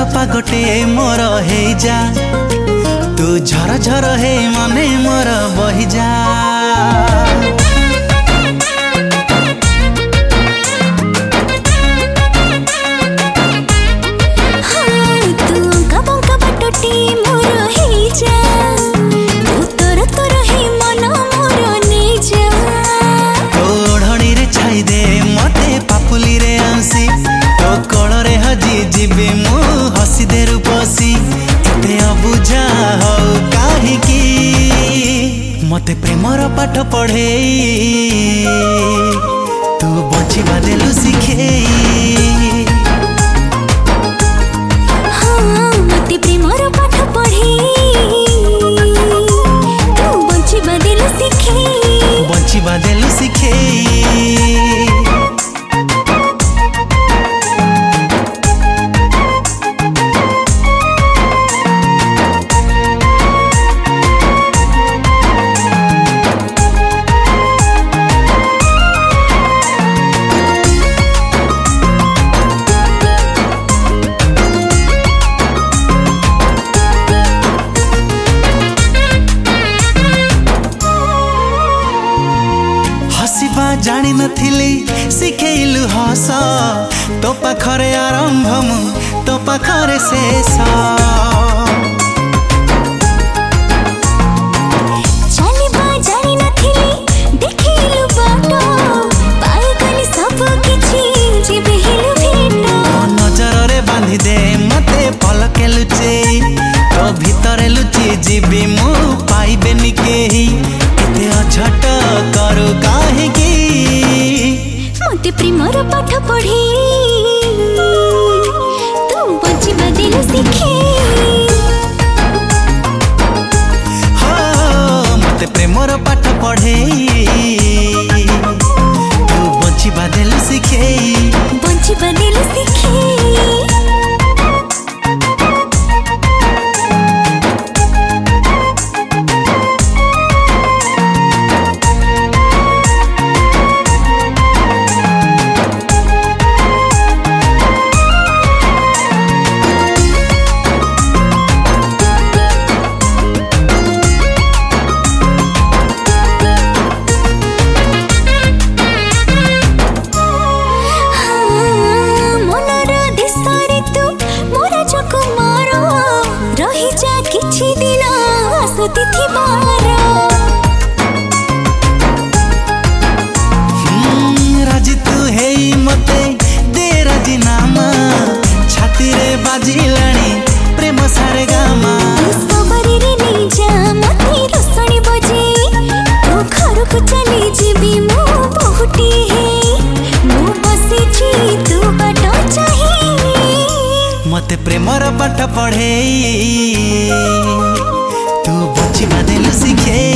चंपा गोटे मोर हे जा तू झर झर हे मने मोर बही जा। जीवे मु हसी दे रूपसी एते अबुझा हो काहे की मते प्रेमर पाठ पढ़े तू बचिबा देलु सिखे। हाँ मते प्रेमर पाठ पढ़े तू बचिबा देलु सिखे। बचिबा देलु सिखे। जानी नथिली सिखेलु हस तो पाखरे आरंभ मु तो पाखरे शेष। चलिबा जानी नथिली देखिलु बाटो पाई गली सब किछि जिबिलु भेटो। नजर रे बांधी दे मते पलके लुचे तो भीतर लुची जीवी मु पाइबेनी केही एते अझट करू काहे की मते प्रेमर पाठ पढ़े तू बचिबा देलु सिखे। हाँ मते प्रेमर पाठ पढ़े तू बचिबा देलु सिखे। बचिबा देलु सिखे। किछि दिन आसुति थिबार राजी तू हे मते दे राजीनामा छाती रे बाजिलाणी प्रेम सारे गामा। सबरी रे नै जा मते रसणी बजे तो घर को चली जीवी मु बहुटी हे मु बसी छी तू बाट चाहे मते प्रेमर पाठ पढ़े तू बचिबा देलु सिखे।